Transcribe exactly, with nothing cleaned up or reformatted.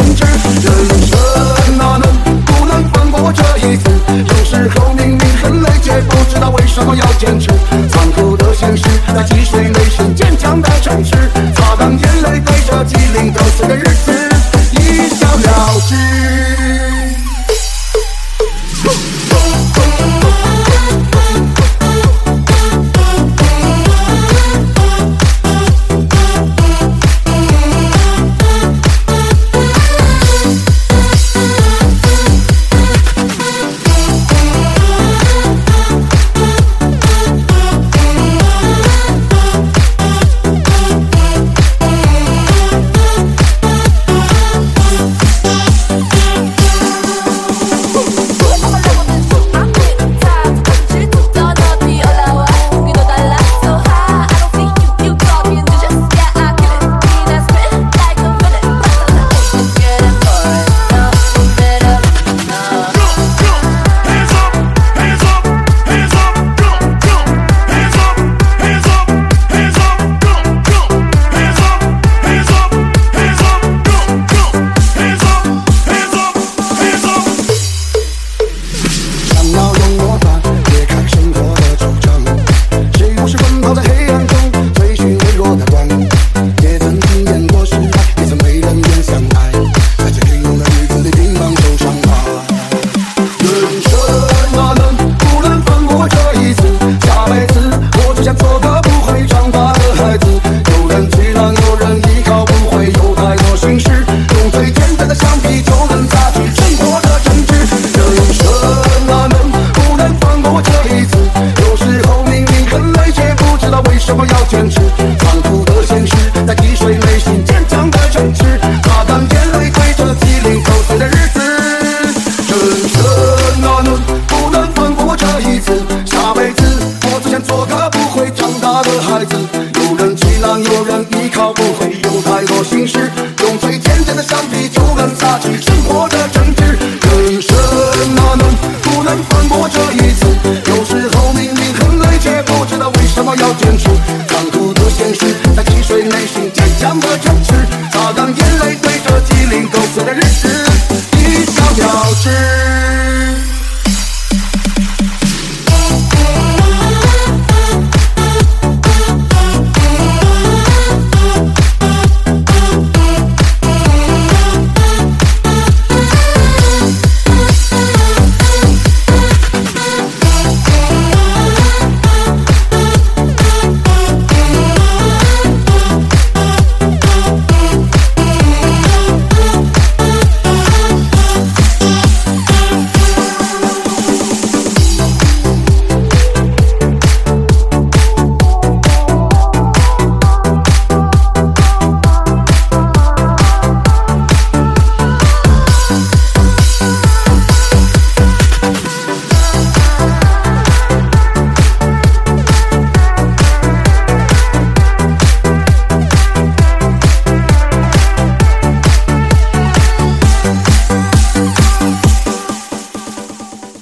坚持。人生哪能不能放过这一次？有时候明明很累，却不知道为什么要坚持。残酷的现实，在积水内是坚强的城市，擦干眼泪，对着鸡零狗碎的日子一笑了之。有人依靠不会有太多心事，用最简单的橡皮。